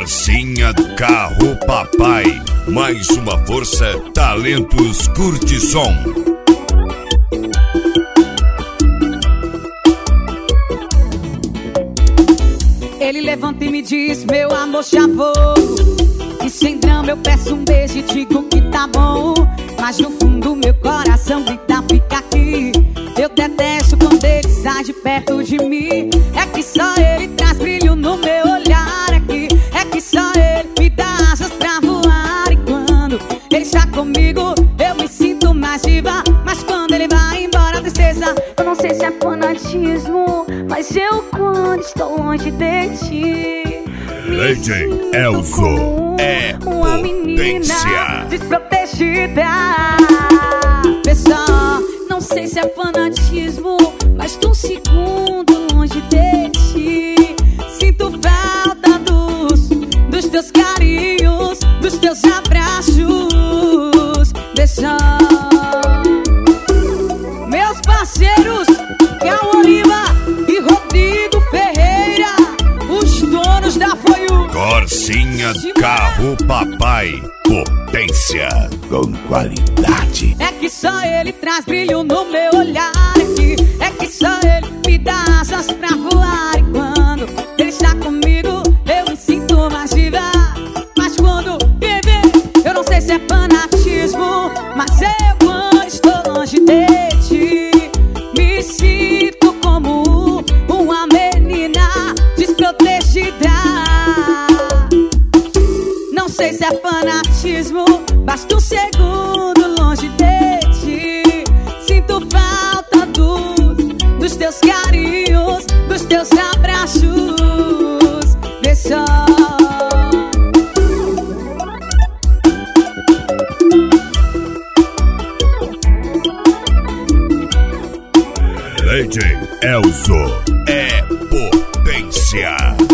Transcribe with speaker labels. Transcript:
Speaker 1: Corsinha Carro Papai. Mais uma força, Talentos Curtição.
Speaker 2: Ele levanta e me diz, meu amor, já vou. E sem drama eu peço um beijo e digo que tá bom. Mas no fundo meu coração grita, fica aqui. Eu detesto quando ele sai de perto de mim. É que só ele traz brilho no meu olhar aqui. É que só ele me dá asas pra voar. E quando ele está comigo eu me sinto mais viva. Mas quando ele vai embora, tristeza.
Speaker 3: Eu não sei se é fanatismo, mas eu quando estou longe de ti
Speaker 1: DJ Elzo é
Speaker 3: uma menina
Speaker 1: potência
Speaker 3: desprotegida.
Speaker 2: Pessoal, não sei se é fanatismo, mas tô um segundo longe de ti. Sinto falta dos teus carinhos, dos teus abraços. Deixa meus parceiros Cauã Lima e Rodrigo Ferreira, os donos da Foiu.
Speaker 1: Corsinha Carro Papai, potência com qualidade.
Speaker 2: É que só ele traz brilho no meu olhar aqui. É que só ele me dá asas pra voar. E quando ele está comigo eu me sinto mais viva. Mas quando viver, eu não sei se é fanatismo, mas eu quando estou longe de ti me sinto como uma menina desprotegida. Não sei se é fanatismo, basta um segundo longe de ti. Sinto falta dos teus carinhos, dos teus abraços. Vê só.
Speaker 1: DJ Elzo é potência.